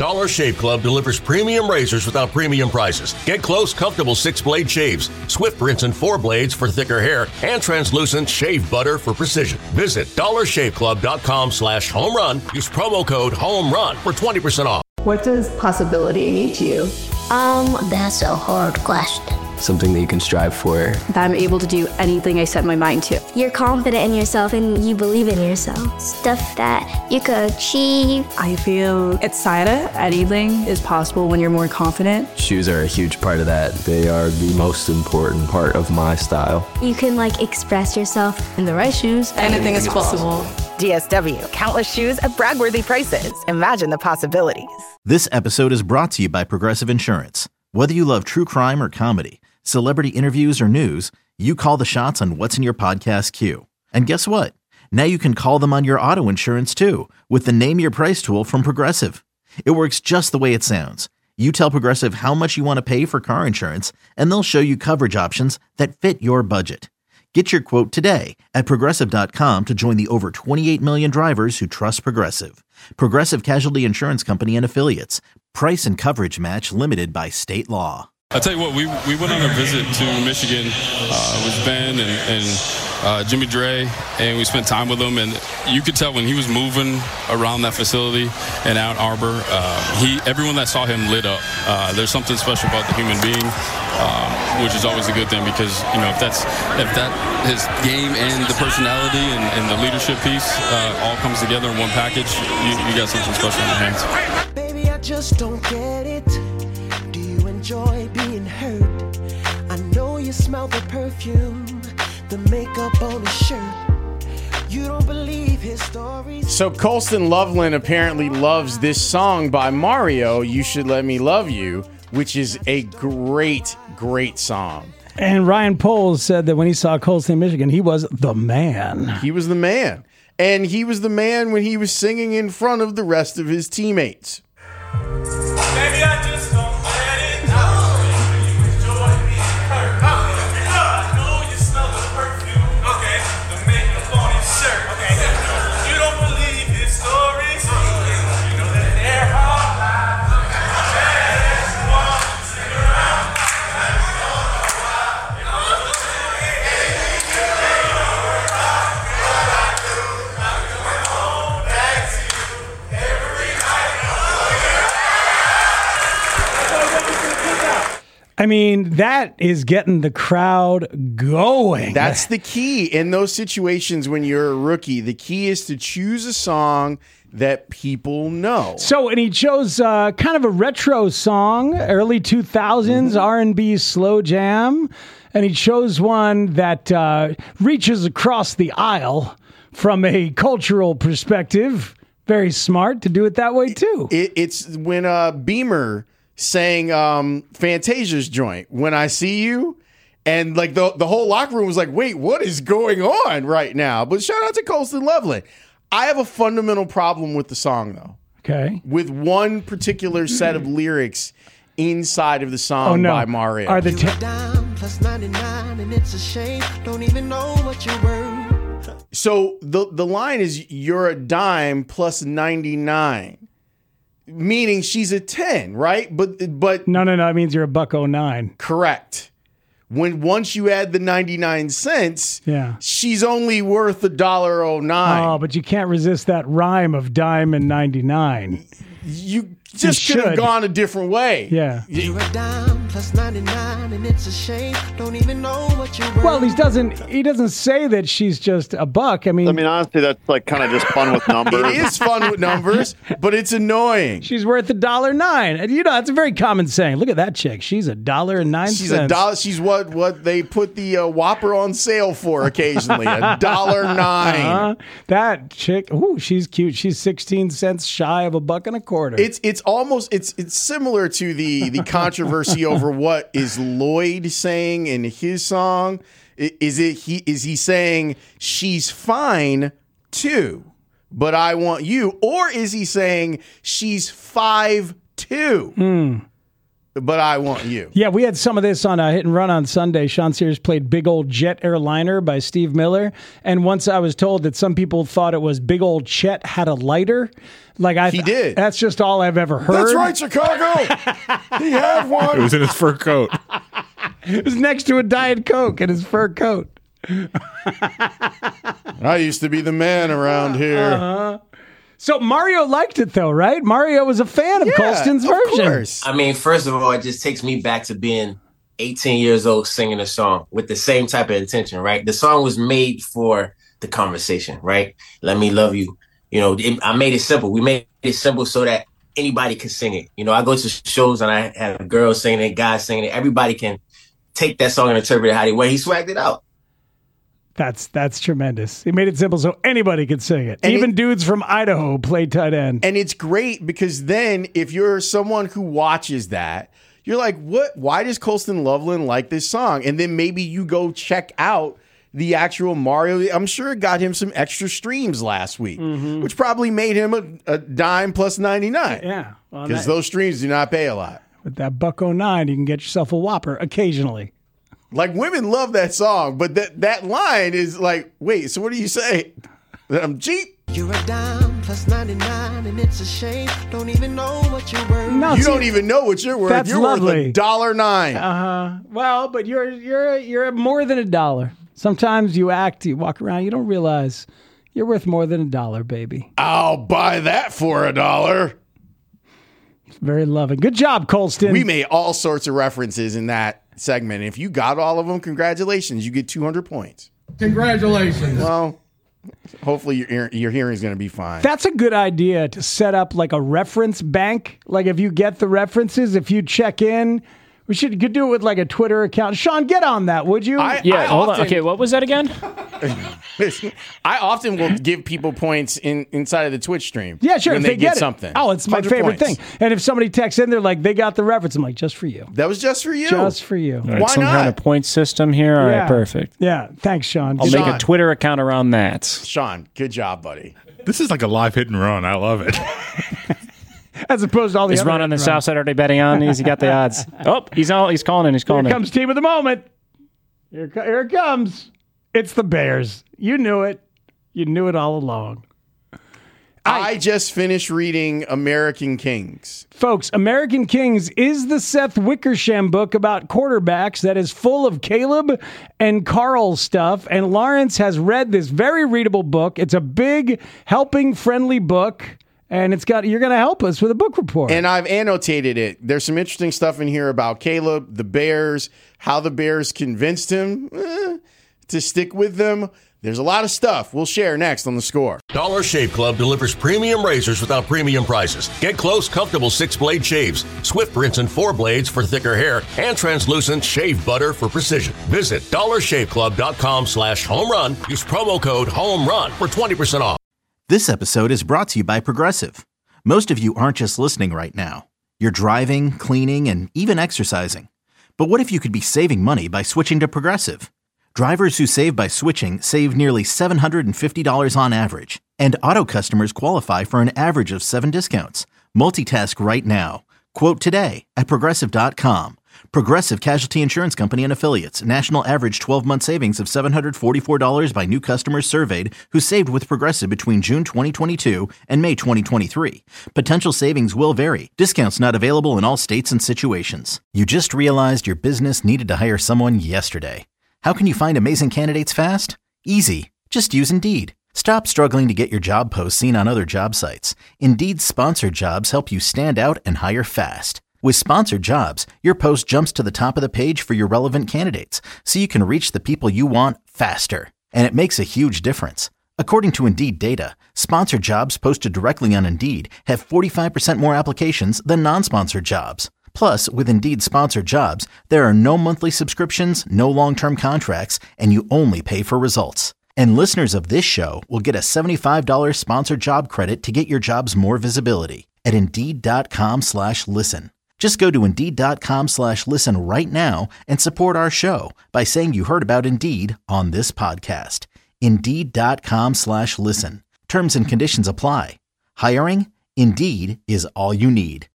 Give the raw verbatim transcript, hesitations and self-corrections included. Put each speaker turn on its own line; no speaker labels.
Dollar Shave Club delivers premium razors without premium prices. Get close, comfortable six-blade shaves, swift rinse and four blades for thicker hair, and translucent shave butter for precision. Visit dollar shave club dot com slash home run. Use promo code HOMERUN for twenty percent off.
What does possibility mean to you?
Um, that's a hard question.
Something that you can strive for.
That I'm able to do anything I set my mind to.
You're confident in yourself and you believe in yourself. Stuff that you could achieve.
I feel excited. Anything is possible when you're more confident.
Shoes are a huge part of that.
They are the most important part of my style.
You can like express yourself.
In the right shoes, anything is possible.
D S W, countless shoes at brag-worthy prices. Imagine the possibilities.
This episode is brought to you by Progressive Insurance. Whether you love true crime or comedy, celebrity interviews or news, you call the shots on what's in your podcast queue. And guess what? Now you can call them on your auto insurance too with the Name Your Price tool from Progressive. It works just the way it sounds. You tell Progressive how much you want to pay for car insurance, and they'll show you coverage options that fit your budget. Get your quote today at Progressive dot com to join the over twenty-eight million drivers who trust Progressive. Progressive Casualty Insurance Company and Affiliates. Price and coverage match limited by state law.
I'll tell you what, we we went on a visit to Michigan uh, with Ben and, and uh, Jimmy Dre, and we spent time with him, and you could tell when he was moving around that facility in Ann Arbor, uh, he everyone that saw him lit up. Uh, there's something special about the human being, um, which is always a good thing because, you know, if that's if that his game and the personality and, and the leadership piece uh, all comes together in one package, you, you got something special in your hands.
Baby, I just don't get it. Enjoy being hurt. I know you smell the perfume, the makeup on his shirt. You don't believe his stories.
So Colston Loveland apparently loves this song by Mario, You Should Let Me Love You, which is a great, great song.
And Ryan Poles said that when he saw Colston, Michigan, he was the man.
He was the man. And he was the man when he was singing in front of the rest of his teammates.
Baby, I just don't.
I mean, that is getting the crowd going.
That's the key in those situations when you're a rookie. The key is to choose a song that people know.
So, and he chose uh, kind of a retro song, early two thousands mm-hmm. R and B slow jam, and he chose one that uh, reaches across the aisle from a cultural perspective. Very smart to do it that way, too.
It, it's when uh, Beamer sang um, Fantasia's joint, When I See You, and like the the whole locker room was like, wait, what is going on right now? But shout out to Colston Loveland. I have a fundamental problem with the song, though.
Okay.
With one particular set of lyrics inside of the song
oh, no.
by Mario.
Are the t-
plus ninety-nine and it's a shame, don't even know what you're worth.
So the, the line is, you're a dime plus ninety-nine. Meaning she's a ten, right? But but
no, no, no. It means you're a buck oh nine.
Correct. When once you add the ninety-nine cents,
yeah,
she's only worth a dollar oh nine.
Oh, but you can't resist that rhyme of dime and ninety-nine.
You just could have gone a different way.
Yeah.
You're a dime plus ninety-nine and it's a shame. Don't even know what you're worth.
Well, he doesn't he doesn't say that she's just a buck. I mean
I mean honestly that's like kind of just fun with numbers.
It is fun with numbers, but it's annoying.
She's worth a dollar nine. And you know, that's a very common saying. Look at that chick. She's a dollar and nine
she's
cents.
a dollar she's what what they put the uh, Whopper on sale for occasionally. A dollar nine. Uh-huh.
That chick, ooh, she's cute. She's sixteen cents shy of a buck and a quarter.
It's it's almost it's it's similar to the the controversy over what is Lloyd saying in his song. Is it he is he saying she's fine too, but I want you, or is he saying she's five two?
Hmm.
but I want you.
Yeah, we had some of this on a Hit and Run on Sunday. Sean Sears played Big Old Jet Airliner by Steve Miller. And once I was told that some people thought it was Big Old Chet Had a Lighter. Like I,
He did.
That's just all I've ever heard.
That's right, Chicago. He had one.
It was in his fur coat.
It was next to a Diet Coke in his fur coat.
I used to be the man around here.
Uh-huh. So Mario liked it though, right? Mario was a fan of
Yeah,
Colston's
of
version.
course.
I mean, first of all, it just takes me back to being eighteen years old singing a song with the same type of intention, right? The song was made for the conversation, right? Let me love you. You know, it, I made it simple. We made it simple so that anybody can sing it. You know, I go to shows and I have girls singing it, guys singing it. Everybody can take that song and interpret it how they want. He swagged it out.
That's that's tremendous. He made it simple so anybody could sing it.
And
Even
it-
dudes from Idaho played tight end.
And it's great because then if you're someone who watches that, you're like, what? Why does Colston Loveland like this song? And then maybe you go check out the actual Mario. I'm sure it got him some extra streams last week, which probably made him a, a dime plus ninety-nine.
Yeah. Well,
Because
that-
those streams do not pay a lot.
with that buck oh nine, you can get yourself a Whopper occasionally.
Like, women love that song, but that, that line is like, wait, so what do you say? That I'm cheap?
You're a dime plus ninety-nine, and it's a shame. Don't even know what you're worth.
No,
You
see,
don't even know what you're worth.
that's
You're worth
lovely.
a dollar nine.
Uh-huh. Well, but you're you're you're more than a dollar. Sometimes you act, you walk around, you don't realize you're worth more than a dollar, baby.
I'll buy that for a dollar.
It's very loving. Good job, Colston.
We made all sorts of references in that segment. If you got all of them, congratulations. You get two hundred points.
Congratulations.
Well, hopefully your ear- your hearing is going to be fine.
That's a good idea to set up like a reference bank. Like if you get the references, if you check in, we should could do it with like a Twitter account. Sean, get on that, would you?
I,
Yeah,
I
hold
often,
on. Okay, what was that again?
I often will give people points in inside of the Twitch stream.
Yeah, sure.
When
if
they,
they,
get,
it.
something.
Oh, it's my
one hundred
favorite
points.
thing. And if somebody texts in, they're like, they got the reference. I'm like, just for you.
That was just for you.
Just for you.
All right,
Why
some
not?
kind of point system here. All
Yeah.
right, perfect.
Yeah. Thanks, Sean.
I'll
Good
make
Sean.
a Twitter account around that.
Sean, good job, buddy.
This is like a live hit and run. I love it.
As opposed to all the
Is
other
Ron on the
runs.
South Saturday betting on these? He got the odds. Oh, he's all he's calling in. He's calling
Here
in.
comes team of the moment. Here, co- here it comes. It's the Bears. You knew it. You knew it all along.
I just finished reading American Kings.
Folks, American Kings is the Seth Wickersham book about quarterbacks that is full of Caleb and Carl stuff. And Lawrence has read this very readable book. It's a big, helping, friendly book. And it's got you're going to help us with a book report.
And I've annotated it. There's some interesting stuff in here about Caleb, the Bears, how the Bears convinced him eh, to stick with them. There's a lot of stuff we'll share next on The Score.
Dollar Shave Club delivers premium razors without premium prices. Get close, comfortable six-blade shaves, Swift rinse and four blades for thicker hair, and translucent shave butter for precision. Visit dollarshaveclub.com slash home run. Use promo code HOMERUN for twenty percent off.
This episode is brought to you by Progressive. Most of you aren't just listening right now. You're driving, cleaning, and even exercising. But what if you could be saving money by switching to Progressive? Drivers who save by switching save nearly seven hundred fifty dollars on average. And auto customers qualify for an average of seven discounts. Multitask right now. Quote today at Progressive dot com. Progressive Casualty Insurance Company and Affiliates. National average twelve-month savings of seven hundred forty-four dollars by new customers surveyed who saved with Progressive between June twenty twenty-two and May twenty twenty-three. Potential savings will vary. Discounts not available in all states and situations. You just realized your business needed to hire someone yesterday. How can you find amazing candidates fast? Easy. Just use Indeed. Stop struggling to get your job posts seen on other job sites. Indeed's sponsored jobs help you stand out and hire fast. With sponsored jobs, your post jumps to the top of the page for your relevant candidates, so you can reach the people you want faster. And it makes a huge difference. According to Indeed data, sponsored jobs posted directly on Indeed have forty-five percent more applications than non-sponsored jobs. Plus, with Indeed sponsored jobs, there are no monthly subscriptions, no long-term contracts, and you only pay for results. And listeners of this show will get a seventy-five dollars sponsored job credit to get your jobs more visibility at Indeed.com slash listen. Just go to Indeed.com slash listen right now and support our show by saying you heard about Indeed on this podcast. Indeed.com slash listen. Terms and conditions apply. Hiring? Indeed is all you need.